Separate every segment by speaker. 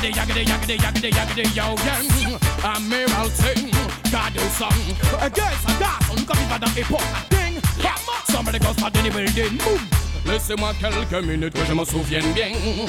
Speaker 1: yaggedy, yo, gang. I'm here, I'll sing, God do song. Against a gas, on comme il va dans l'époque, ding. Somebody goes for the building, boom. Laissez-moi quelques minutes que je m'en souvienne bien.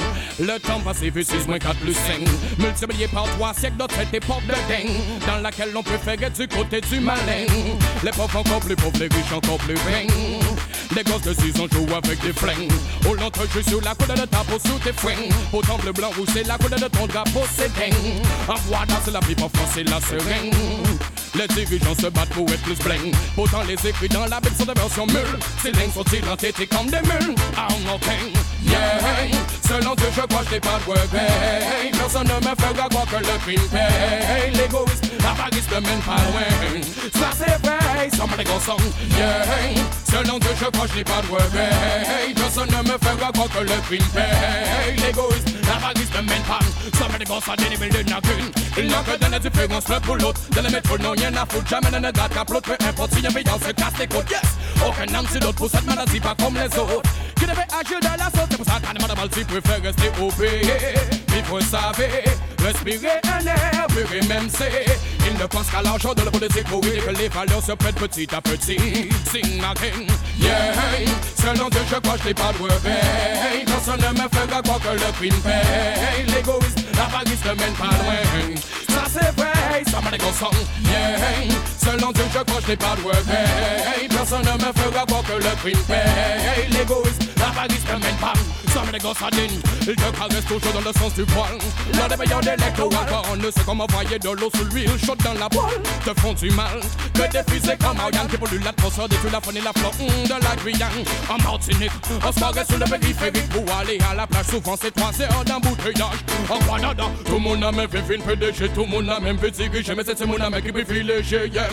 Speaker 1: Le temps passé vu 6 moins 4 plus 5, multiplié par 3 siècles de cette époque de dingue, dans laquelle l'on préférait du côté du malin. Les pauvres encore plus pauvres, les riches encore plus vains. Les gosses de 6 ans jouent avec des flingues. Au longtemps je suis sur la coude de ta peau sous tes freins. Autant bleu blanc rouge c'est la coude de ton drapeau c'est dingue. En voix c'est la pipe, en France c'est la seringue. Les dirigeants se battent pour être plus bling. Pourtant les écrits dans la Bible sont des versions mule. Ces lignes sont-ils entêtés comme des mules. Ah non, yeah. Selon Dieu je crois que je n'ai pas de word. Personne ne me fera croire que le crime paye. L'égoïsme, l'avarice ne mène pas loin. Ça c'est vrai, somebody go song. Yeah. Selon Dieu je crois que je n'ai pas de word. Personne ne me fera croire que le crime paye. L'égoïsme, l'avarice ne mène pas. Somebody go song, des niveaux de nacune. Il n'a que de la différence l'un pour l'autre. De la métro, non y'en a foutre. Jamais ne gratte qu'à plot. Peu importe si y'a veillant se casse les côtes. Yes, aucun antidote pour cette maladie pas comme les autres. Qui devait agir dans la sauce, c'est pour ça qu'un animal si préfère rester obéi. Il faut savoir, respirer un air, pur et même c'est. Il ne pense qu'à l'argent de la politique pour que les valeurs se prêtent petit à petit. Sing again, yeah. Selon Dieu je crois que je n'ai pas de réveil. Personne ne me fera croire que le crime paye. L'égoïsme, l'avarice ne mène pas loin. Ça c'est vrai, somebody go song, yeah. Selon Dieu je crois que je n'ai pas de réveil. Personne ne me fera croire que le crime paye. L'égoïsme, l'avarice ne mène pas. Somebody go sadine, il te caresse toujours dans le sens du poil. L'un des meilleurs d'électro-alcool, on ne sait comment envoyer de l'eau sous l'huile chaude dans la poêle. Te font du mal, que des fusées comme Ariane qui polluent l'atmosphère, détruisent la faune et la flore de la Guyane. En Martinique, on se croirait sur le périphérique pour aller à la plage. Souvent c'est 3 heures d'embouteillage. En Canada, tout le monde a même fait une PDG, tout le monde a même fait diriger, mais c'est mon ami qui privilégié. Yeah,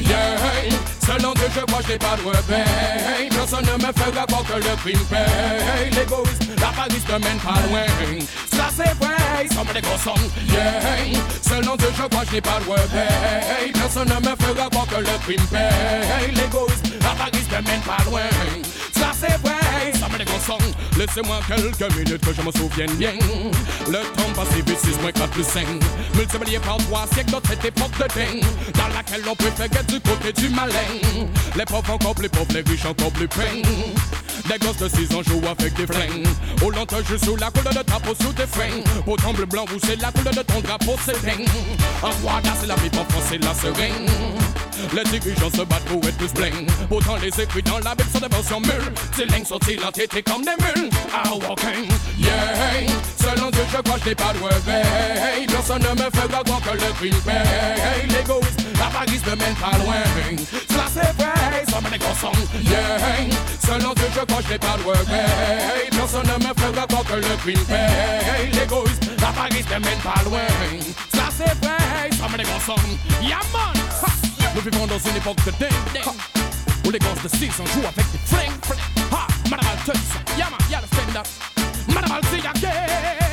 Speaker 1: selon Dieu je crois que je n'ai pas de réveil. Personne ne me fera croire que le crime paye. L'égoïsme, l'avarice ne mène pas loin. Ça c'est vrai, somebody go song, yeah. Selon Dieu je crois que je n'ai pas de réveil. Personne ne me fera croire que le crime paye. L'égoïsme, l'avarice ne mène pas loin. Ça c'est vrai, somebody go song. Laissez-moi quelques minutes que je me souvienne bien. Le temps passé vu 6 moins 4 plus 5, multiplié par 3 siècles dans cette époque de dingue, dans laquelle on préfère être du côté du malin. Les pauvres encore plus pauvres, les riches encore plus peints. Des gosses de 6 ans jouent avec des flingues. Au longtemps je sous la couleur de ta peau sous tes freins. Pourtant bleu blanc rouge c'est la couleur de ton drapeau c'est dingue. En Guada c'est la pipe, en France c'est la seringue. Les dirigeants se battent pour être plus bling. Pourtant les écrits dans la Bible sont des versions mules. Ces lignes sont-ils entêtés comme des mules. Ah walking, yeah. Selon Dieu je crois que je n'ai pas de réveil. Personne ne me fera croire que le crime paye. L'égoïsme, l'avarice ne mène pas loin. Ça c'est vrai, somebody go song, yeah. Selon Dieu je crois que je n'ai pas de réveil. Personne ne me fera croire que le crime paye. L'égoïsme, l'avarice ne mène pas loin. Ça c'est vrai, somebody go song, yeah man. Nous vivons dans une époque de dingue, où les gosses de 6 ans jouent avec des flingues. Ha, Madame Altus, yeah man, yeah the fender. Madame Altus, yeah.